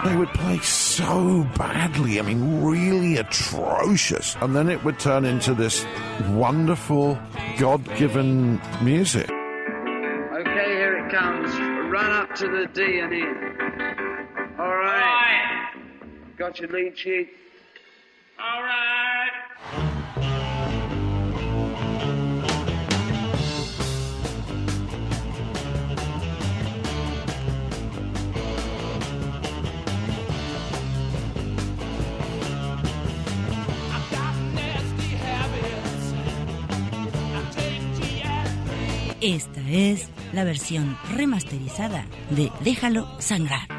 they would play so badly, I mean, really atrocious. And then it would turn into this wonderful, God-given music. Okay, here it comes. Run up to the D and in. All right. Got your lead sheet? All right. Esta es la versión remasterizada de Déjalo Sangrar.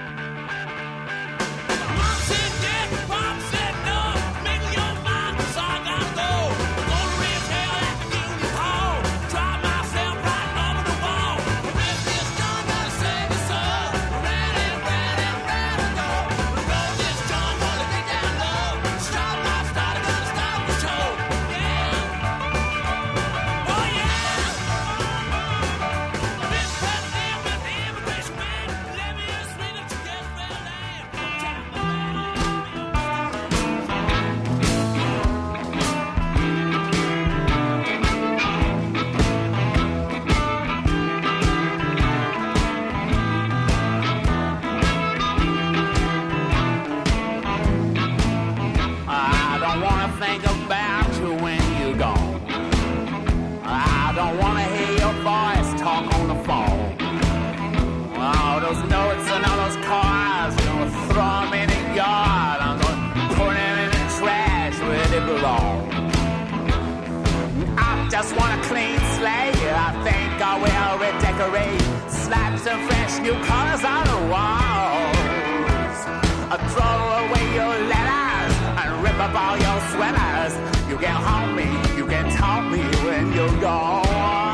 Just want a clean slate. I think I will redecorate. Slap some fresh new colors on the walls. I throw away your letters and rip up all your sweaters. You can haunt me, you can taunt me when you're gone.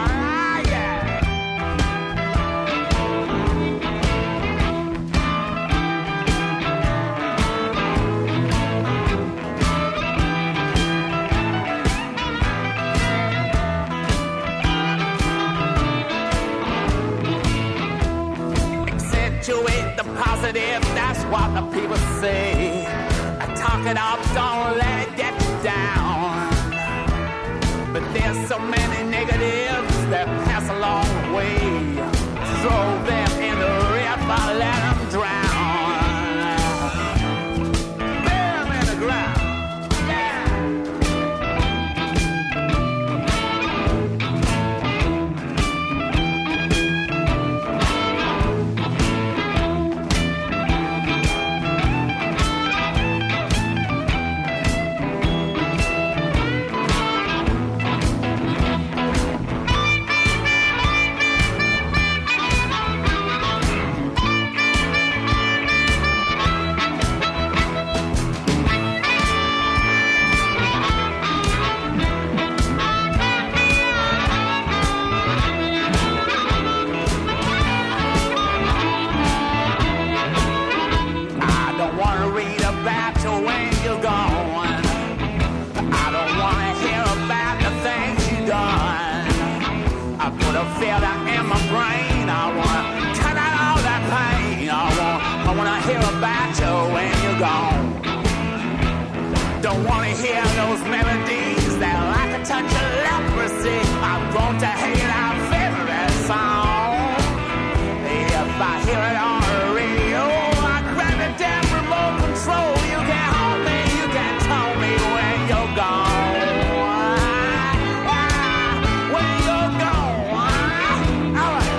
Accentuate the positive, that's what the people say. Talk it up, don't let it get you down. But there's so many negatives that pass along the way. Throw them in the river, let them drown. Bury them in the ground. Don't want to hear those melodies that like a touch of leprosy. I'm going to hate our favorite song. If I hear it on the radio, I grab the damn remote control. You can hold me, you can tell me when you're gone. When you're gone. All right.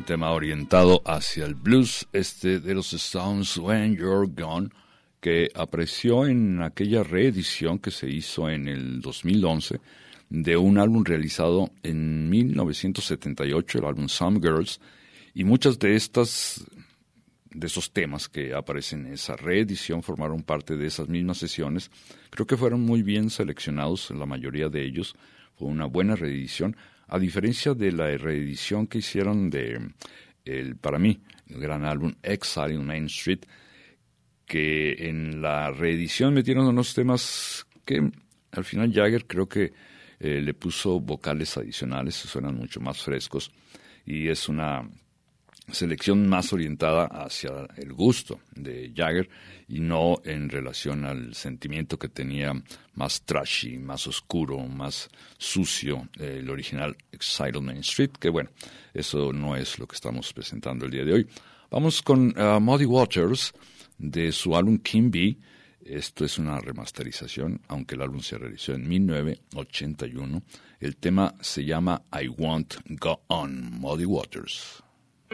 Un tema orientado hacia el blues, de los Stones, When You're Gone, que apareció en aquella reedición que se hizo en el 2011 de un álbum realizado en 1978, el álbum Some Girls, y muchas de esos temas que aparecen en esa reedición formaron parte de esas mismas sesiones. Creo que fueron muy bien seleccionados, la mayoría de ellos. Fue una buena reedición, a diferencia de la reedición que hicieron para mí, el gran álbum Exile in Main Street, que en la reedición metieron unos temas que al final Jagger creo que le puso vocales adicionales, suenan mucho más frescos, y es una selección más orientada hacia el gusto de Jagger y no en relación al sentimiento que tenía más trashy, más oscuro, más sucio el original Exile on Main Street, que bueno, eso no es lo que estamos presentando el día de hoy. Vamos con Muddy Waters de su álbum King Bee. Esto es una remasterización, aunque el álbum se realizó en 1981. El tema se llama I Won't Go On, Muddy Waters.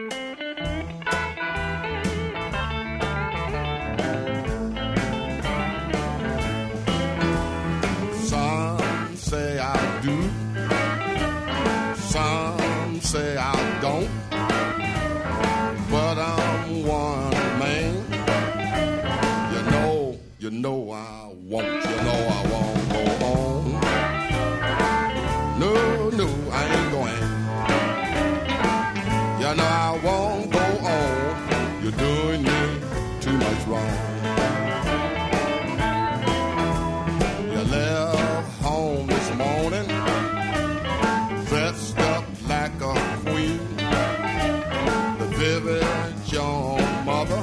Some say I do, some say I don't, but I'm one man. You know I won't go on. No, I ain't going. You know I won't go on. You're doing me too much wrong. You left home this morning, dressed up like a queen. The village, your mother,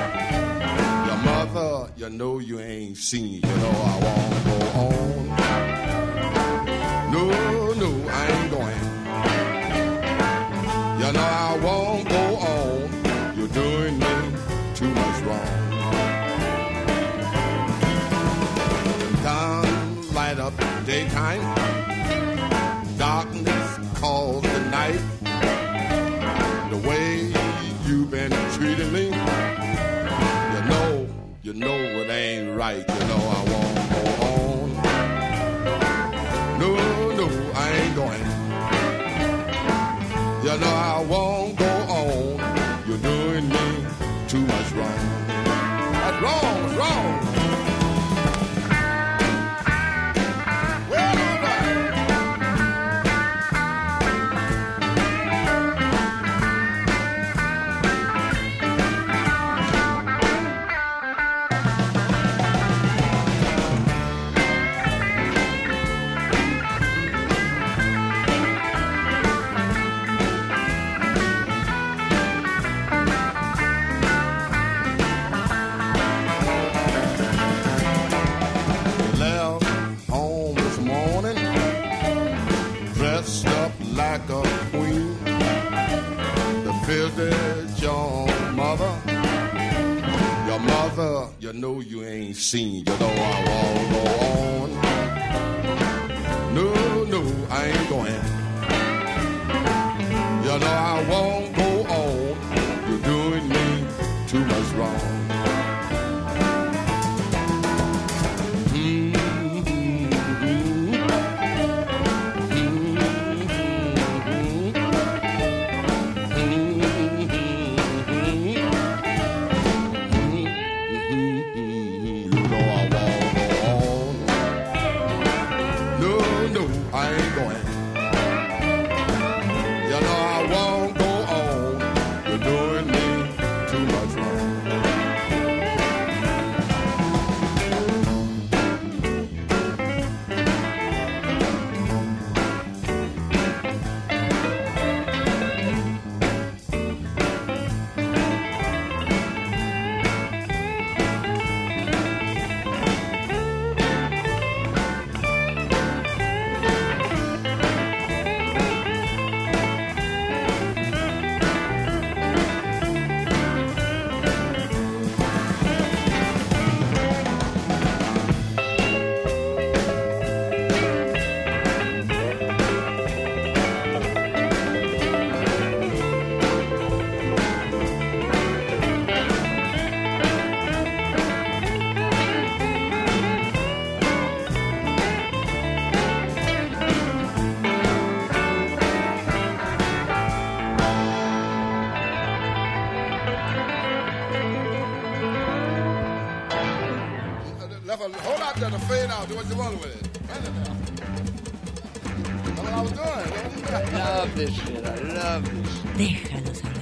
you know you ain't seen. You know I won't go on. No, I ain't going. You know I won't go on. You're doing me too much wrong. Time light up the daytime, darkness calls the night. The way you've been treating me, you know it ain't right. You know I won't go on. No, I ain't going. You know I won't go on. You're doing me too much wrong. That's wrong, it's wrong. Well, all right. You know you ain't seen. You know I won't go on. No, I ain't going. You know I won't go on. You're doing me too much wrong. I ain't going. You know I won't go on. left there to fade out. Do what you want with it. That's what I was doing. I love this shit. I love this. Déjalos hablar.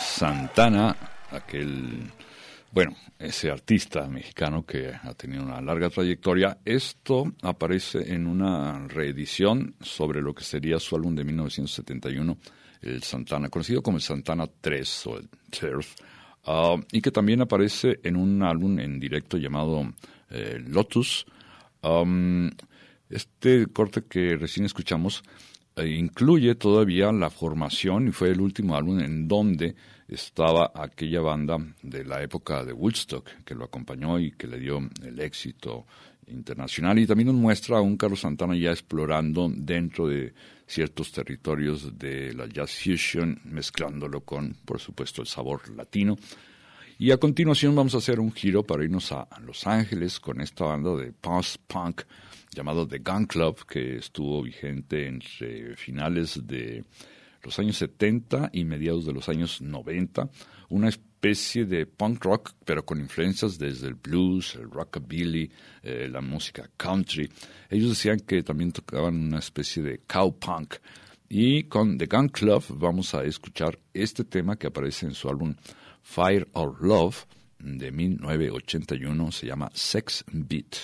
Santana, ese artista mexicano que ha tenido una larga trayectoria. Esto aparece en una reedición sobre lo que sería su álbum de 1971, el Santana, conocido como el Santana 3 o el Third, y que también aparece en un álbum en directo llamado Lotus. Este corte que recién escuchamos incluye todavía la formación y fue el último álbum en donde estaba aquella banda de la época de Woodstock que lo acompañó y que le dio el éxito internacional, y también nos muestra a un Carlos Santana ya explorando dentro de ciertos territorios de la jazz fusion, mezclándolo con, por supuesto, el sabor latino. Y a continuación vamos a hacer un giro para irnos a Los Ángeles con esta banda de post-punk llamado The Gun Club, que estuvo vigente entre finales de los años 70 y mediados de los años 90, una especie de punk rock, pero con influencias desde el blues, el rockabilly, la música country. Ellos decían que también tocaban una especie de cowpunk. Y con The Gun Club vamos a escuchar este tema que aparece en su álbum Fire or Love de 1981, se llama Sex Beat.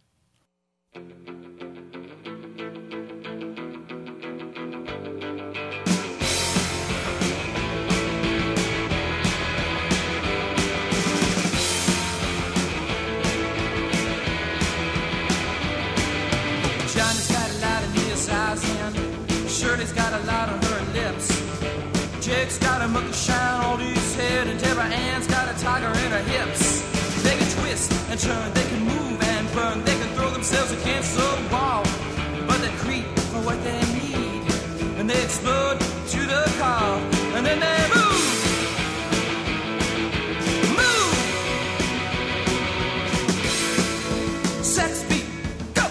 Johnny's got a lot in his eyes and Shirley's got a lot on her lips. Jake's got a monkey shine on his head and Deborah Ann's got a tiger in her hips. They can twist and turn, they can move and burn, they can throw themselves against the wall, but they creep for what they need and they explode to the call and then they move. Sex beat, go!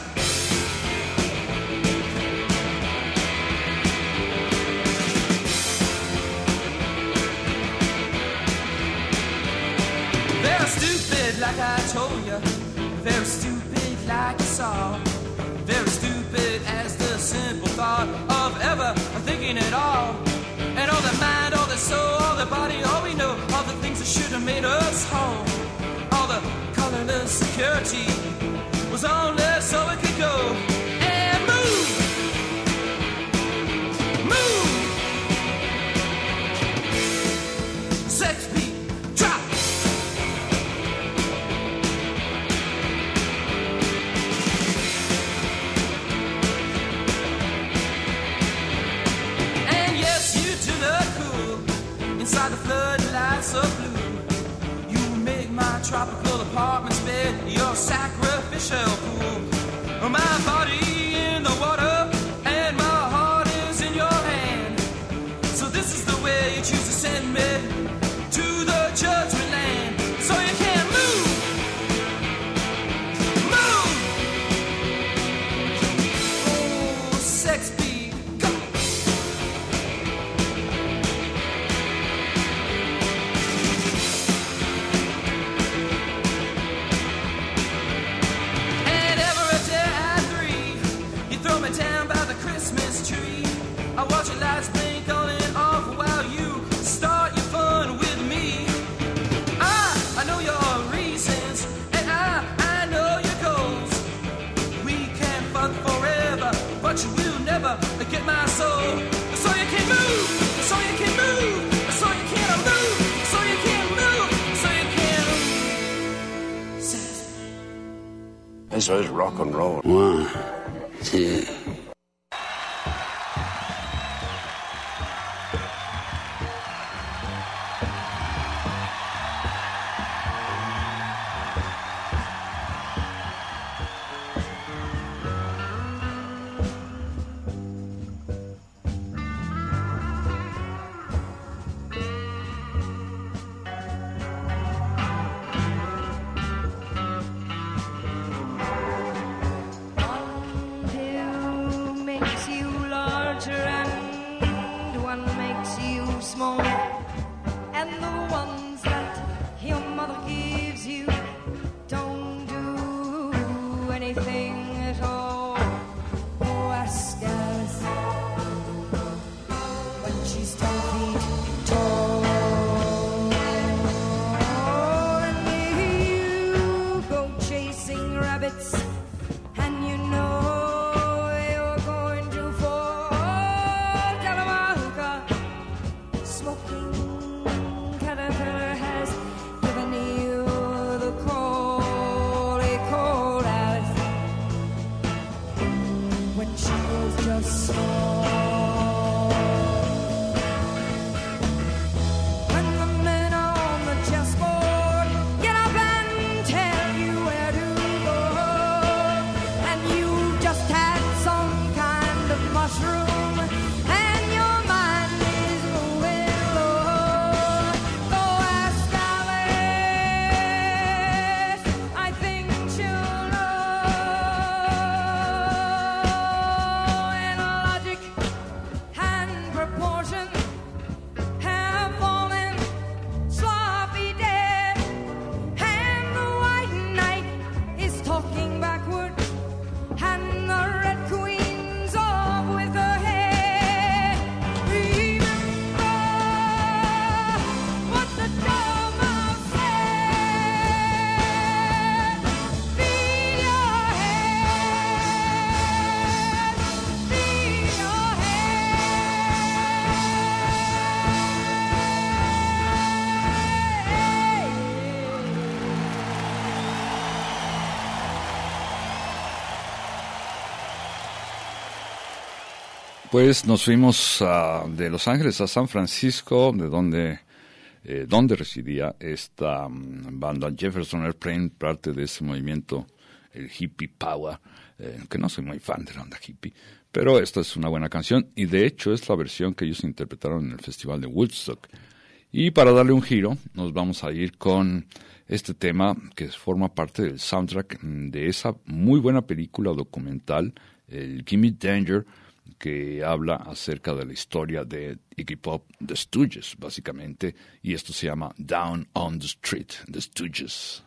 They're stupid like I told you, very stupid like you saw, very stupid as the simple thought of ever thinking at all. And all the mind, all the soul, all the body, all we know, all the things that should have made us whole, all the colorless security was only so it could go and move, move. Sex beat, drop. And yes, you do look cool inside the floodlights of blue. You make my tropical apartment's bed your sacrificial pool. My body in the water and my heart is in your hand. So this is the way you choose to send me to the judgment land. So you can move, move. Oh, sex beat, go. And every day at 3, you throw me down by the Christmas tree. I watch your lights blink on and off while you start your fun with me. I know your reasons and I know your goals. We can fuck forever, but you will never get my soul. So you can move, so you can move, so you can move, so you can move, so you can. This is rock and roll. 1, 2. One makes you larger and one makes you small. And the ones that your mother gives you don't do anything at all. Oh, ask Alice when she's 10 feet tall. Pues nos fuimos de Los Ángeles a San Francisco, de donde residía esta banda Jefferson Airplane, parte de ese movimiento, el hippie power, que no soy muy fan de la onda hippie, pero esta es una buena canción y de hecho es la versión que ellos interpretaron en el Festival de Woodstock. Y para darle un giro, nos vamos a ir con este tema que forma parte del soundtrack de esa muy buena película documental, el Gimme Danger, que habla acerca de la historia de Iggy Pop, The Stooges, básicamente, y esto se llama Down on the Street, The Stooges.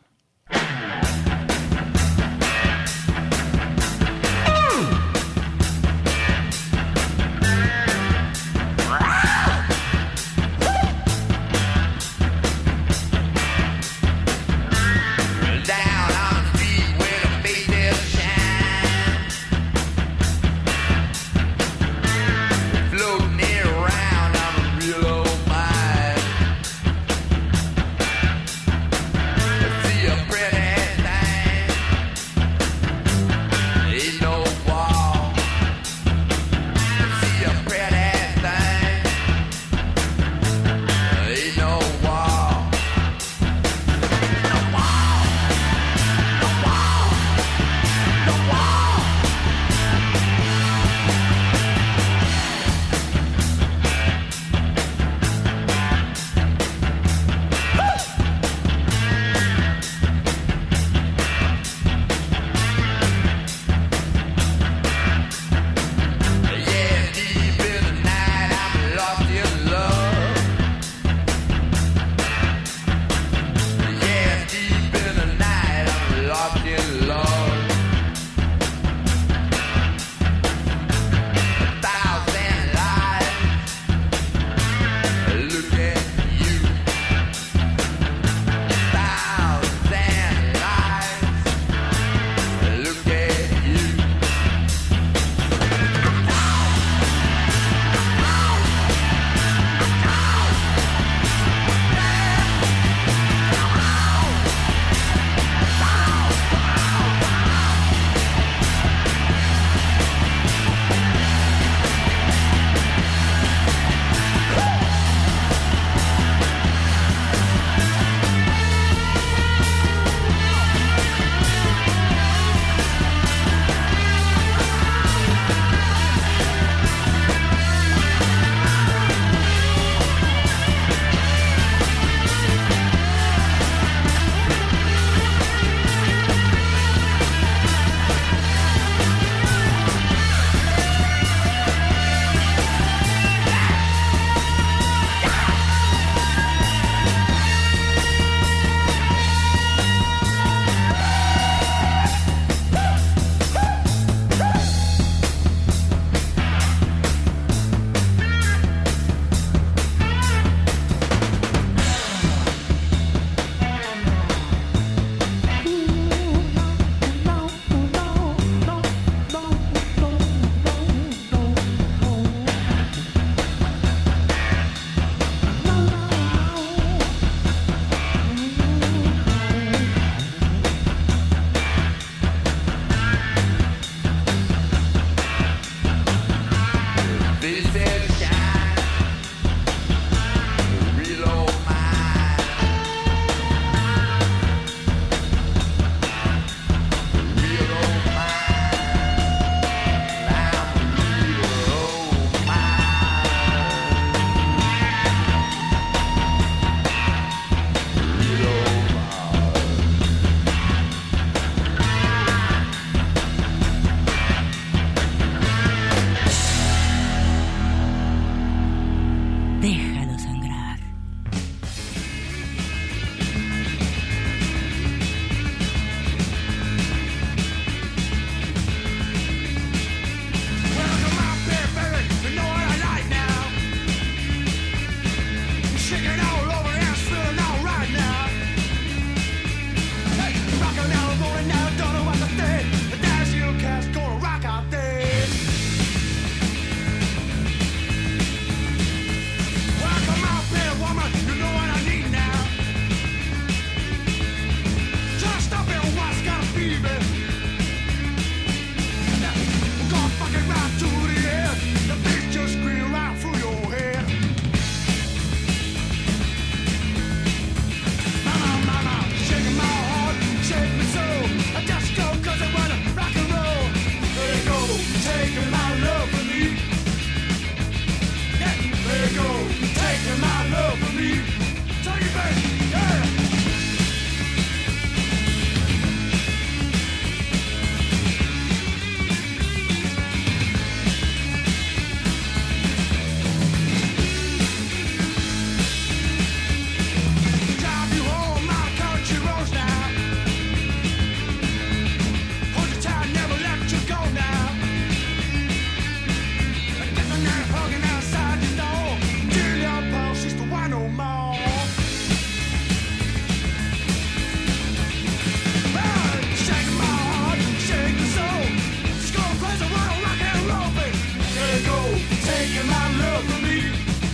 love from me.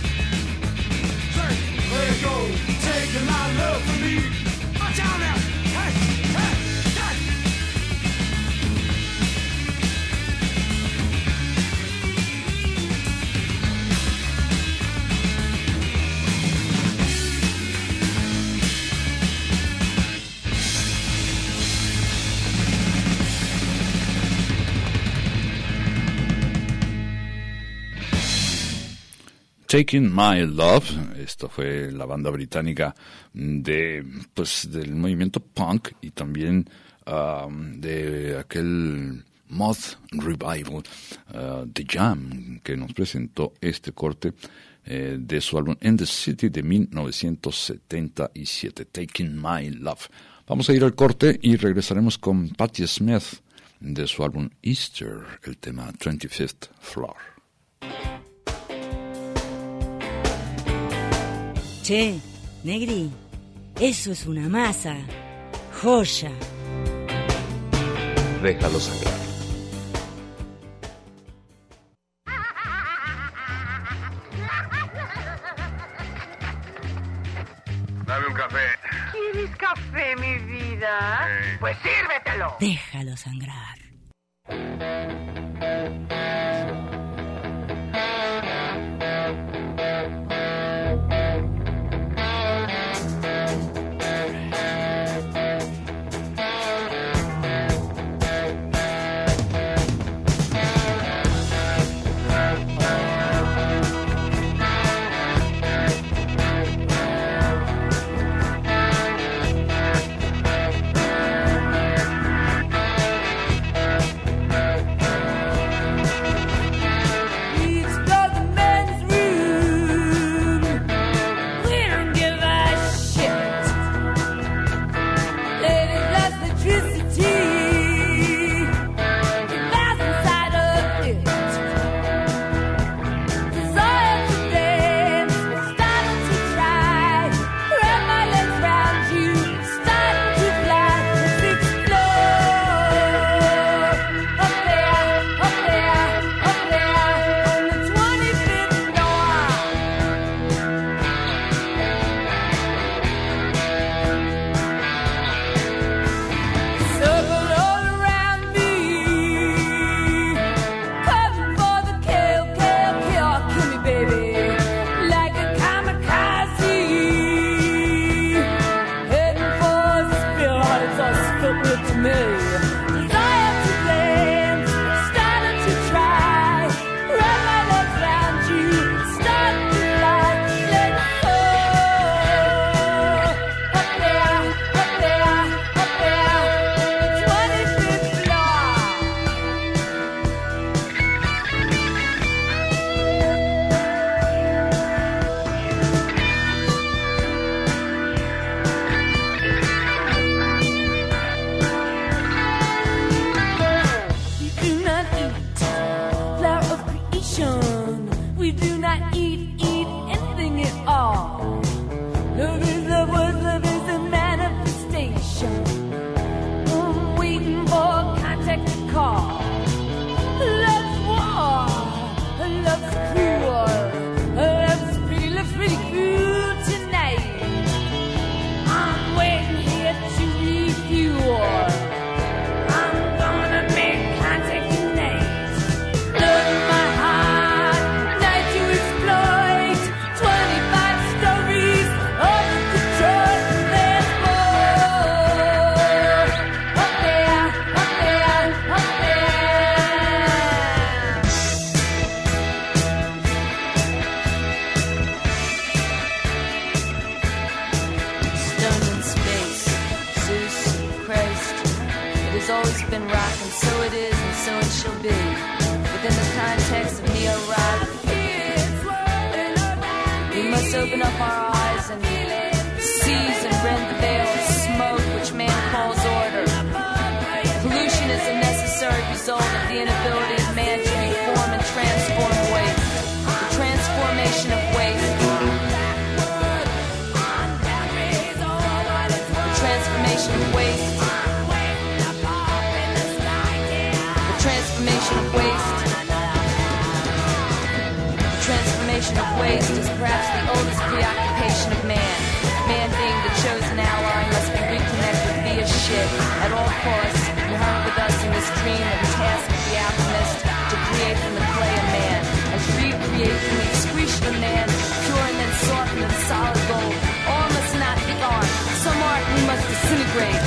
There you go, taking my love from me. Watch out now. Hey, hey, hey. Taking My Love, esto fue la banda británica del movimiento punk y también de aquel Moth Revival, The Jam, que nos presentó este corte de su álbum In the City de 1977, Taking My Love. Vamos a ir al corte y regresaremos con Patti Smith de su álbum Easter, el tema 25th Floor. Che, Negri, eso es una masa. Joya. Déjalo sangrar. Dame un café. ¿Quieres café, mi vida? Sí. Pues sírvetelo. Déjalo sangrar. Open up our eyes and seize and rend the veil of smoke which man calls order. Pollution is a necessary result of the inability of man to reform and transform waste. The transformation of waste. The transformation of waste. The transformation of waste. The transformation elimination of waste is perhaps the oldest preoccupation of man. Man being the chosen ally must be reconnected via shit at all costs, inherent with us in this dream of the task of the alchemist to create from the clay a man, and to recreate from the excretion of man, pure and then softened in solid gold. All must not be art. Some art we must disintegrate.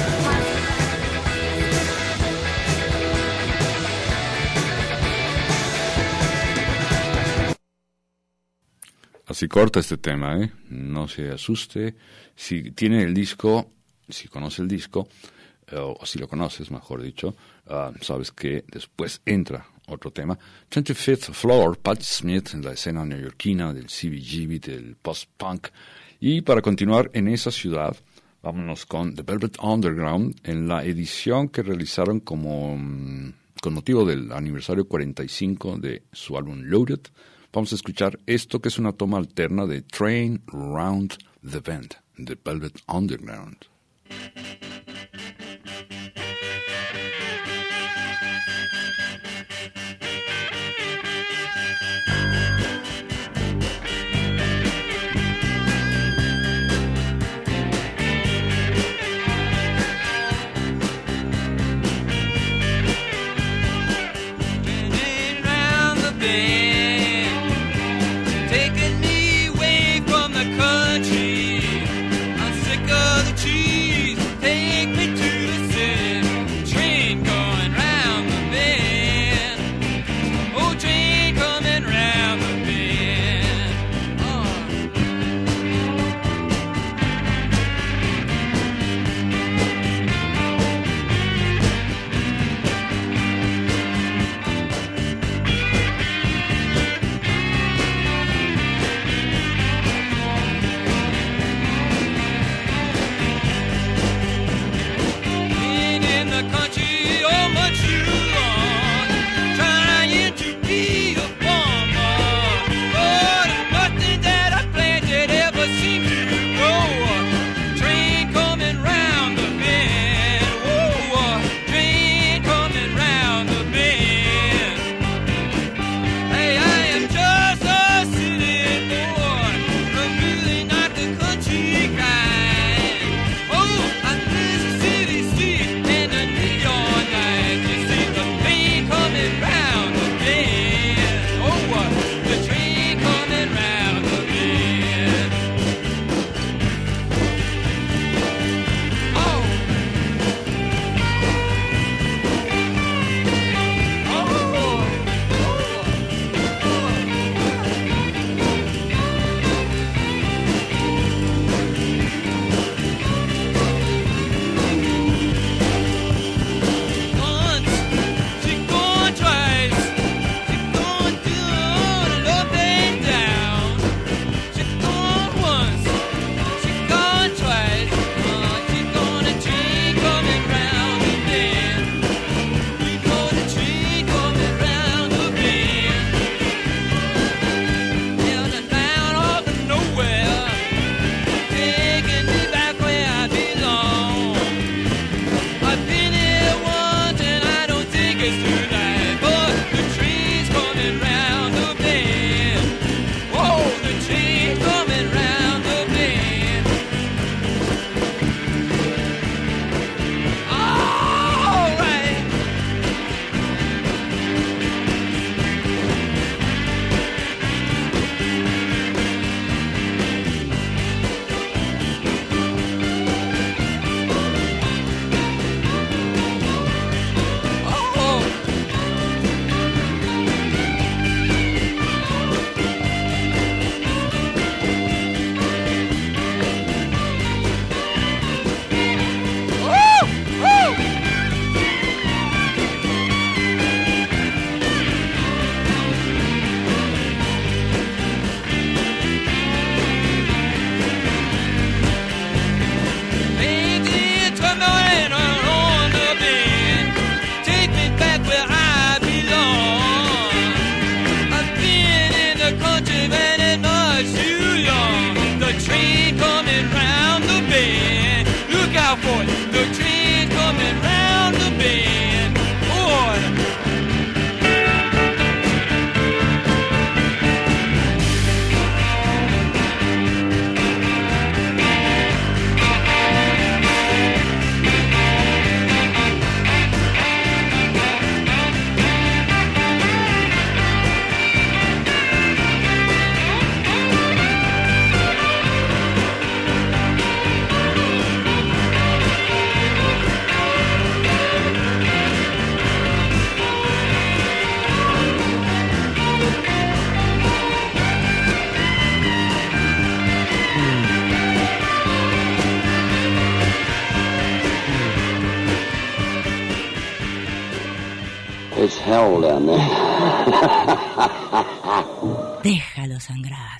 Así corta este tema, ¿eh? No se asuste. Si tiene el disco, si conoce el disco, o si lo conoces, mejor dicho, sabes que después entra otro tema. 25th Floor, Patti Smith, en la escena neoyorquina del CBGB, del post-punk. Y para continuar en esa ciudad, vámonos con The Velvet Underground, en la edición que realizaron con motivo del aniversario 45 de su álbum Loaded. Vamos a escuchar esto que es una toma alterna de Train Round the Bend, The Velvet Underground. Taking me away from the country. I'm sick of the cheese. hell down there. Déjalo sangrar.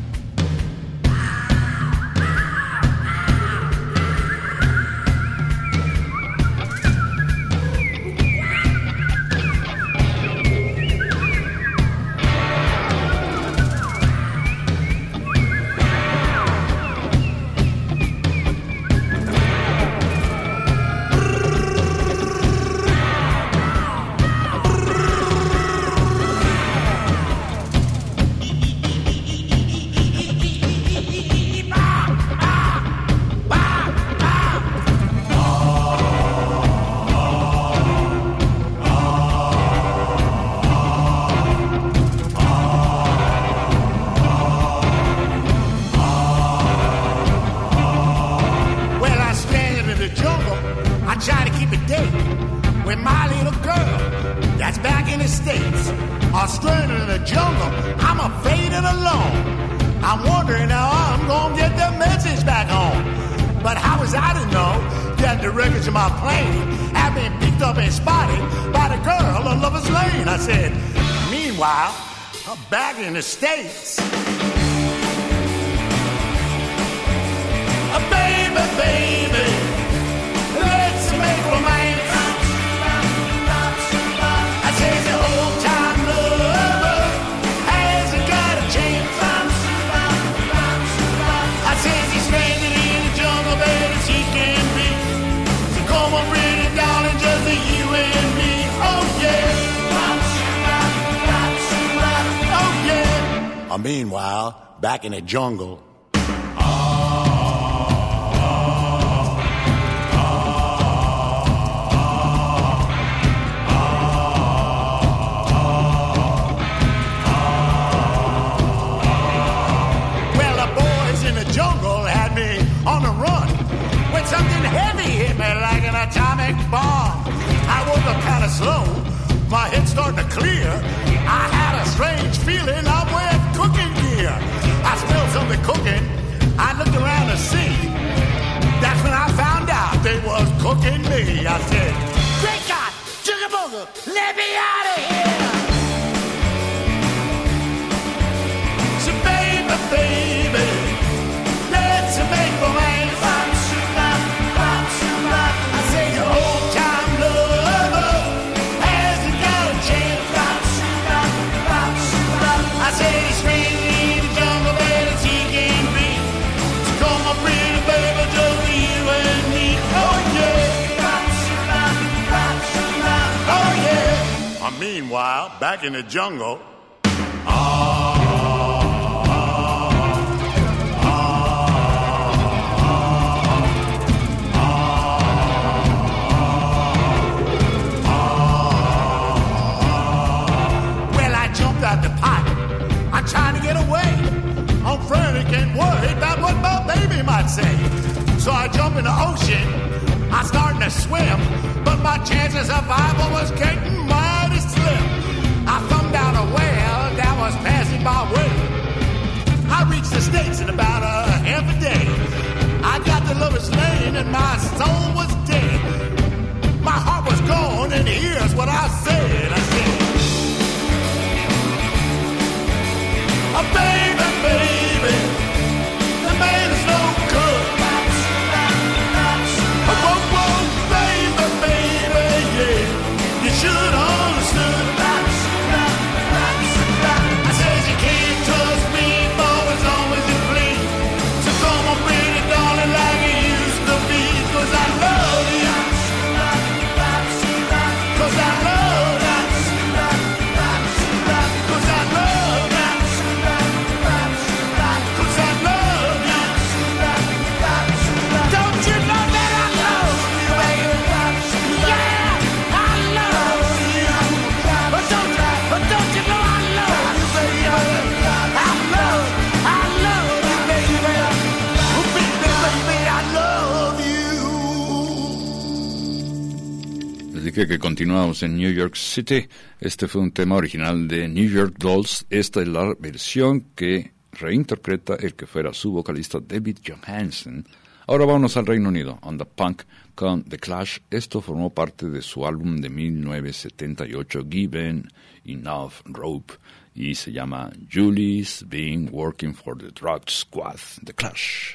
In the States. Baby, baby, let's make romance. I said the old time lover hasn't got a chance. I said he's stranded in the jungle bed as he can be. So come on, pretty darling, just you and me. Oh yeah. Meanwhile, back in the jungle. Well, the boys in the jungle had me on the run when something heavy hit me like an atomic bomb. I woke up kind of slow, my head started to clear. I had a strange feeling of where cooking gear. I smelled something cooking. I looked around to see. That's when I found out they was cooking me. I said, "Great God, Jigga Booga, let me out of here!" So baby, baby, let's make romance. I say your old time lover hasn't got a chance. I say he's stranded in the jungle bed as he can be. So come on, pretty baby, just you and me. Oh yeah. Oh yeah. Meanwhile, back in the jungle. Well, I jumped out the pot. I'm trying to get away. I'm frantic and worried about what my baby might say. So I jump in the ocean. I'm starting to swim, but my chances of survival was getting mighty slim. I thumbed down a whale that was passing my way. I reached the States in about a half a day. I got to Lover's Lane and my soul was dead. My heart was gone, and here's what I said. I said, "Oh, baby, baby, the man is no good. Oh, whoa, whoa, baby, baby, yeah, you should understood." I says you can't trust me for as long as you please. So come on, pretty darling, like you used to be. 'Cause I love you. 'Cause I love you. 'Cause I love you. Que continuamos en New York City. Este fue un tema original de New York Dolls. Esta es la versión que reinterpreta el que fuera su vocalista David Johansen Ahora vámonos al Reino Unido, On the Punk con The Clash. Esto formó parte de su álbum de 1978, Given Enough Rope, y se llama Julie's Been Working for the Drug Squad, The Clash.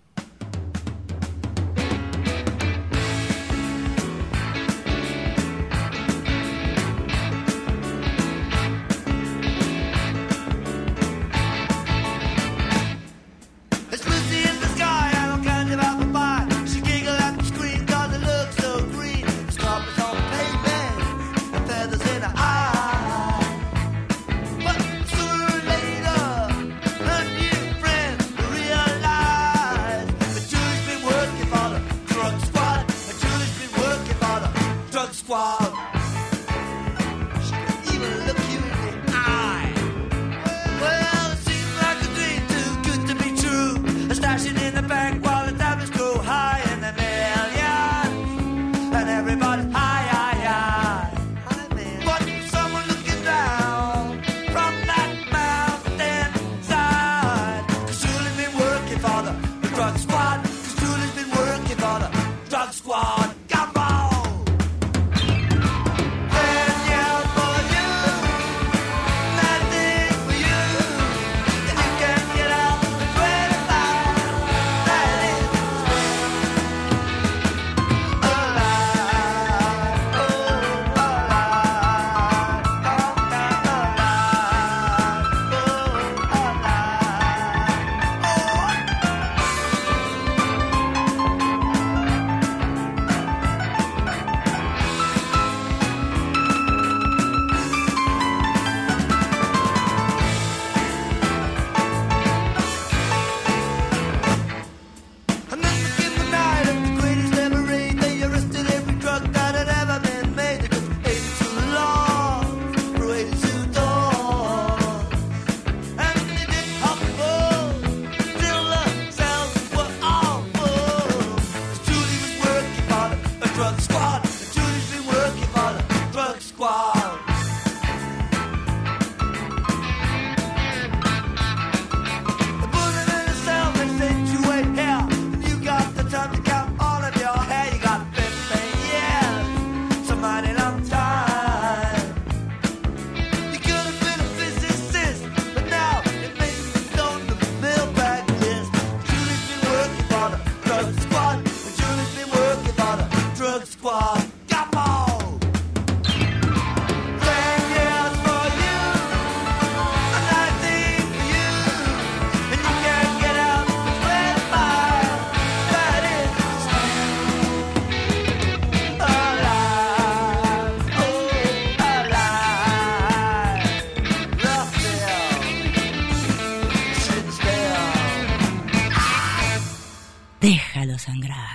Déjalo sangrar.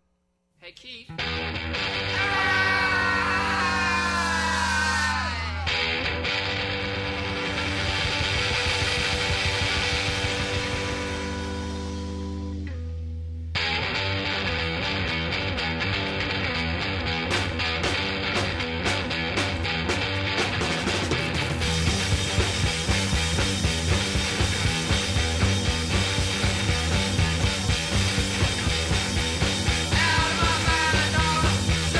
Hey, Keith. Out of my mind,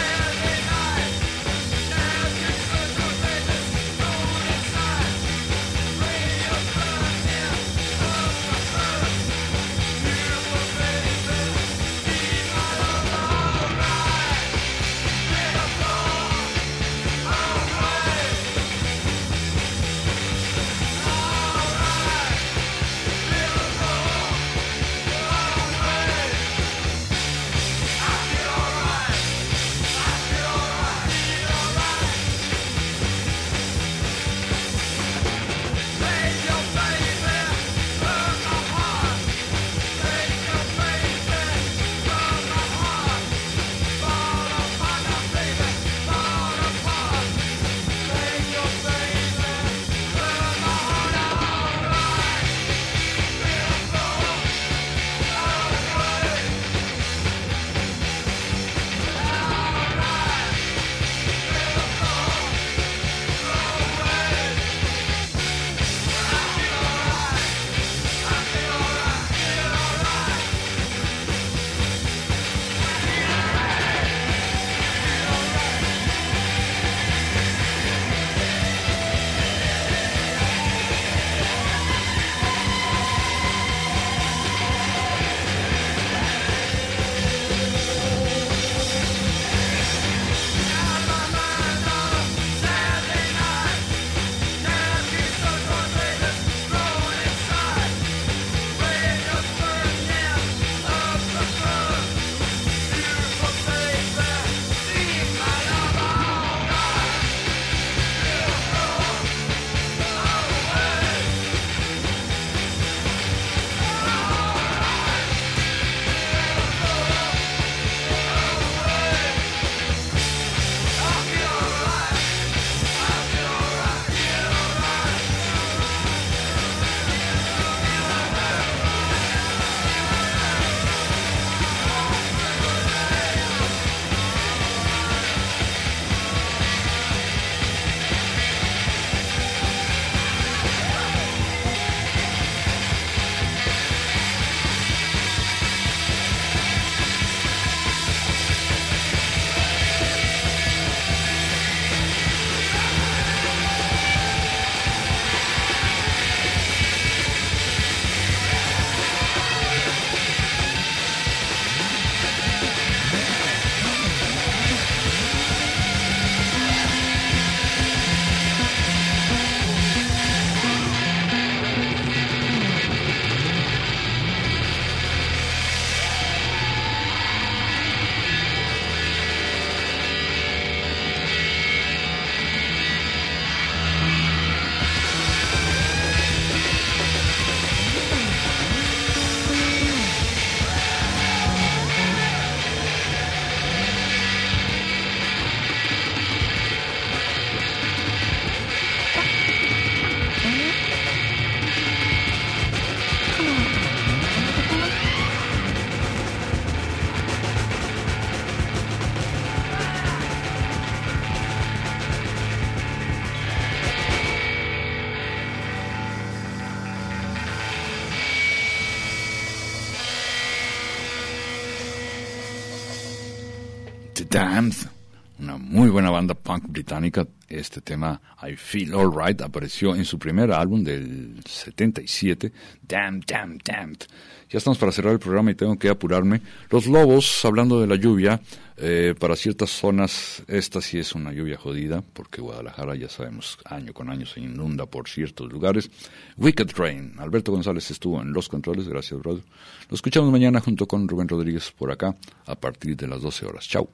The Damned, una muy buena banda punk británica. Este tema, I Feel Alright, apareció en su primer álbum del 77, Damned. Ya estamos para cerrar el programa y tengo que apurarme. Los Lobos, hablando de la lluvia, para ciertas zonas, esta sí es una lluvia jodida, porque Guadalajara, ya sabemos, año con año se inunda por ciertos lugares. Wicked Rain. Alberto González estuvo en los controles, gracias, brother. Lo escuchamos mañana junto con Rubén Rodríguez por acá, a partir de las 12 horas. Chau.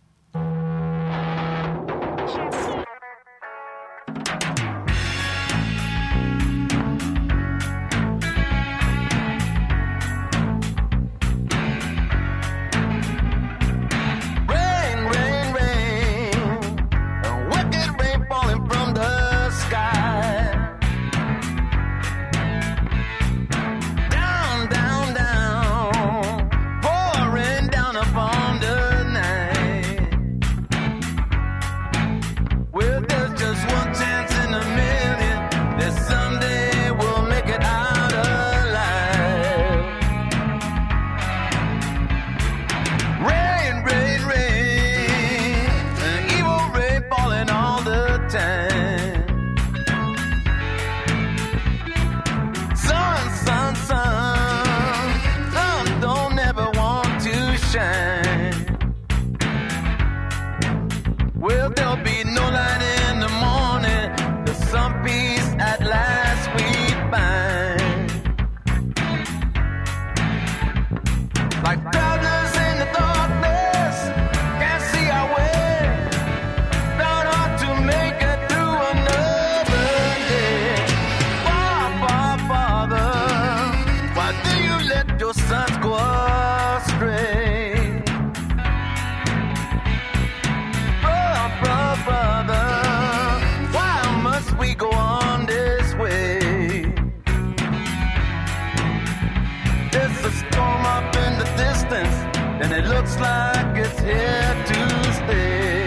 Like it's here to stay.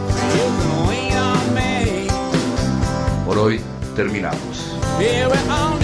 Terminamos. Here we are.